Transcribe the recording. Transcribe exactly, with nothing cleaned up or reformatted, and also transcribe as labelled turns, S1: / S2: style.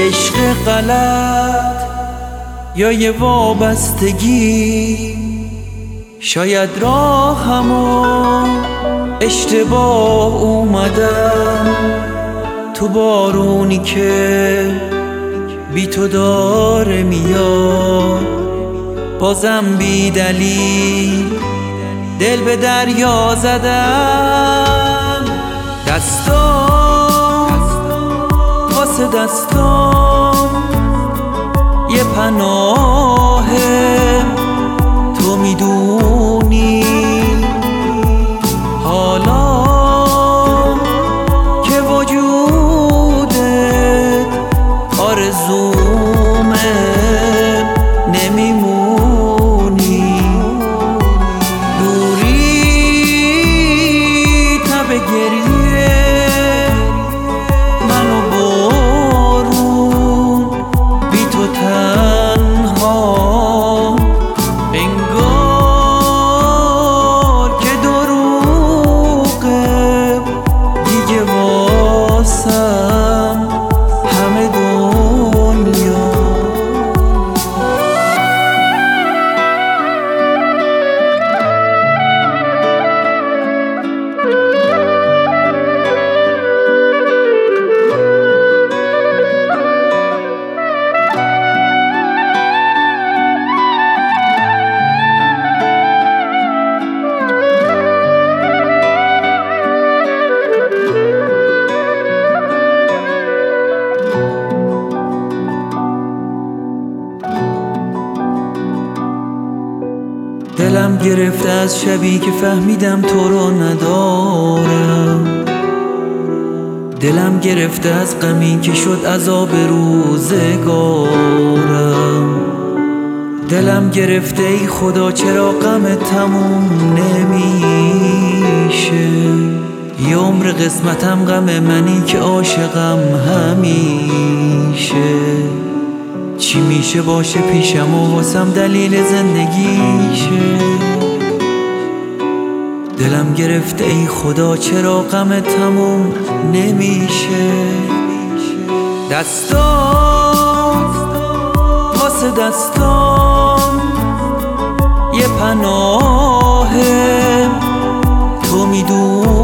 S1: عشق غلط یا یه وابستگی، شاید راهمو اشتباه اومدم تو بارونی که بی تو داره میاد، بازم بی دلیل دل به دریا زدم. دستام واسه دستام یه پناهه، تو میدونی حالا که وجودت آرزومه، نمیمونی دوری تب گریه منو بارون بی تو تنها، انگار که دروغه دیگه واسم همه دنیا. دلم گرفته از شبی که فهمیدم تو رو ندارم، دلم گرفته از غمی که شد عذاب روزگارم، دلم گرفته ای خدا چرا غم تموم نمیشه، یه عمر قسمتم غم منی که عاشقم همیشه، چی میشه باشه پیشم و واسم دلیل زندگیشه، دلم گرفته ای خدا چرا غم تموم نمیشه. دستام واسه دستام یه پناهه، تو میدونی